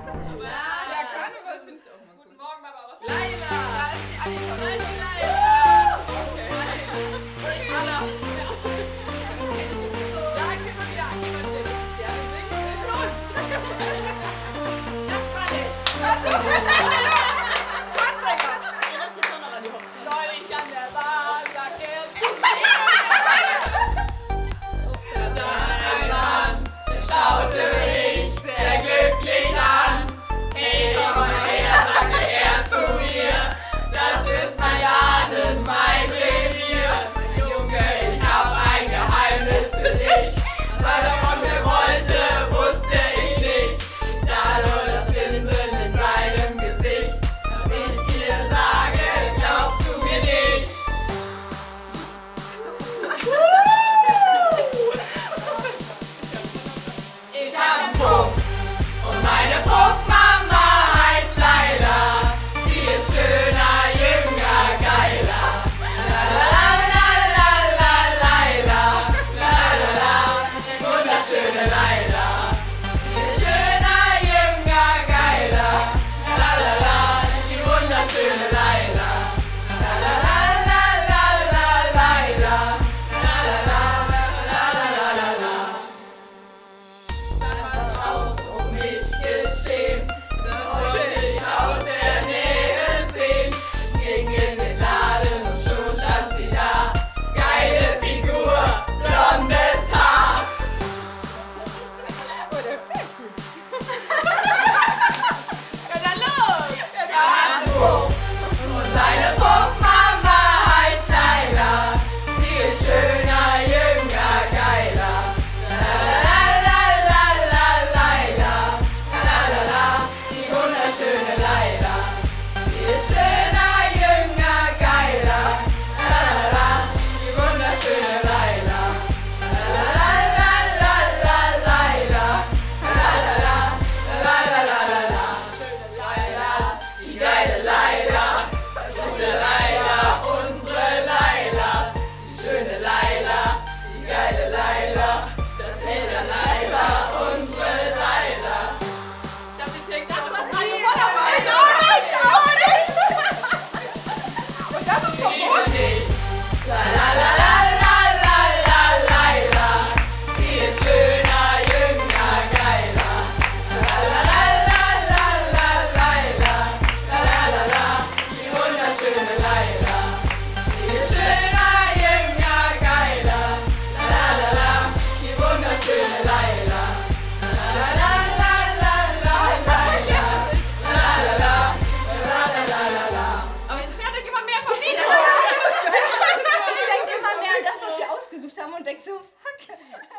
Ja, Karneval finde ich auch mal gut. Guten Morgen, Mama. Was Laila! Da ist die Annika. Da ist die Laila! Okay. Anna! Da kennt man wieder jemanden, der die Sterne singt. Zwischen uns! Das war ich. Schwarzenegger! Ja, das ist schon noch an die Hochzeit. Neulich an der Bar sagt er zu Schaute mich sehr glücklich an. Hey, komm mal her, sagte er zu mir. Das ist mein Laden, mein Revier. Junge, ich hab ein Geheimnis für dich. Was er von mir wollte, wusste ich nicht. Ich sah nur das Grinsen in seinem Gesicht. Was ich dir sage, glaubst du mir nicht. Ich hab einen Puff und meine Puffmama heißt Laila. Sie ist schöner, jünger, geiler. La la la la la Laila. La la la, die wunderschöne Laila. Sie ist schöner, jünger, geiler. La la la, die wunderschöne Laila. La la la la la la Laila. La la la la la la la. Was auch um mich geschehen, das wollte ich aus der Nähe sehen. Ich ging in den Laden und schon stand sie da. Geile Figur, blondes Haar. Ja, dann los. Er hat einen Puff und seine Puffmama heißt Laila. Sie ist schöner, jünger, geiler. La la la la la Laila. La la la, die wunderschöne Laila. Sie ist schöner, jünger, geiler. La la la, die wunderschöne Laila. La la la la la Laila. La la la la la la la la. Laila, die geile Laila, das gute Laila, unsere Laila, die schöne Laila, die geile Laila, das helle Laila, unsere Laila. Ich hab den Text auch was was Harry Potter Potter weiß. weiß. Auch nicht! Und das ist verboten. Dich. La la la la la la la Laila, sie ist schöner, jünger, geiler. La la la la la la Laila, la la la la, die wunderschöne Laila. Sie ist schöner, jünger, geiler. La la la, die wunderschöne Laila. La la la la la la Laila. La la la, la la la la la. Aber jetzt fertig immer mehr von mir. Ich denke immer mehr an das, was wir ausgesucht haben und denke so, fuck.